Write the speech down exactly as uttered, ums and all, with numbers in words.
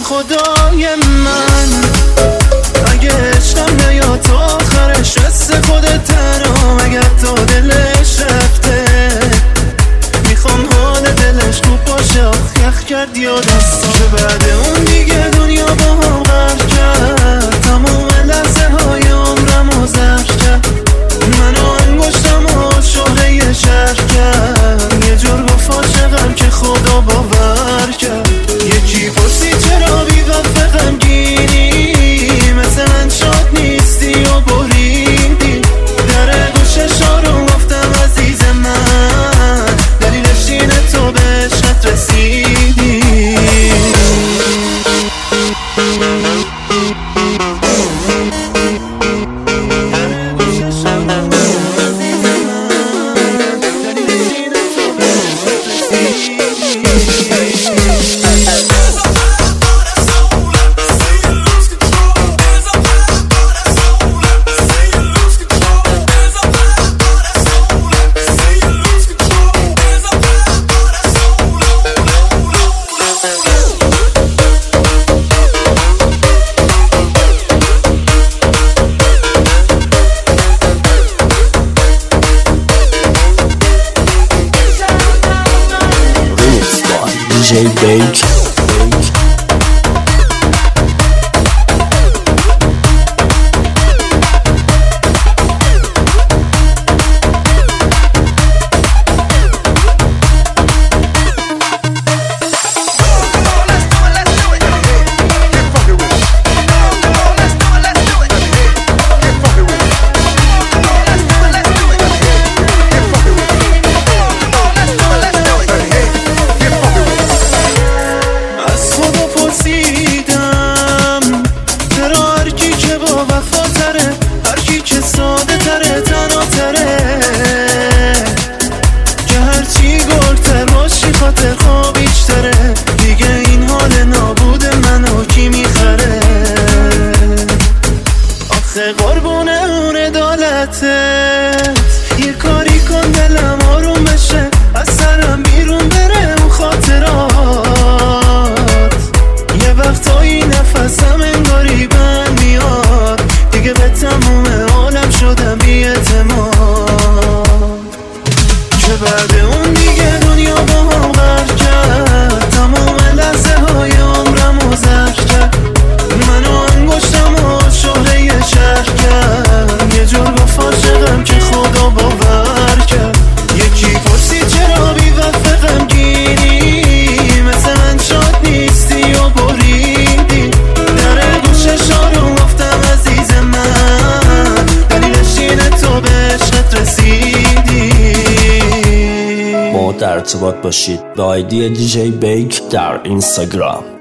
خدای من، اگه عشقم نیاد تا آخرش مثل خودت تنم، اگر تو دلش رفته میخوام حال دلش خوب باشه. آخ یخ کردی و دستم که بعد اون دیگه دنیا با هم غرق کرد، تموم لحظه های عمرم و زرق کرد، منو انگشتم و شهره یه شهر کرد، یه جور گفت عاشقم که خدا باور کرد. یکی پرسی چرا بی وقت غمگینی، مثل من شاد نیستی و بریدی، در گوششا رو گفتم عزیز من، دلیلش اینه تو به عشقت رسیدی. دی جی بیک. قربون اون عدالتت یه کاری کن دلم آروم بشه، از سرم بیرون بره اون خاطرات، یه وقتایی نفسم انگاری بند میاد، دیگه به تموم عالم شدم بی اعتماد، که بعد اون دیگه دنیا با هم غرق کرد، تموم لحظه های عمرم و زرق کرد، منو انگشتم و شهره یه شهر کرد، یه جور گفت عاشقم که خدا باور کرد. یکی پرسی چرا بی وقت غمگینی، مثل من شاد نیستی و بریدی، در گوششا رو گفتم عزیز من، دلیلش اینه تو به عشقت رسیدی. با در ارتباط باشید با آیدی دی جی بیک در اینستاگرام.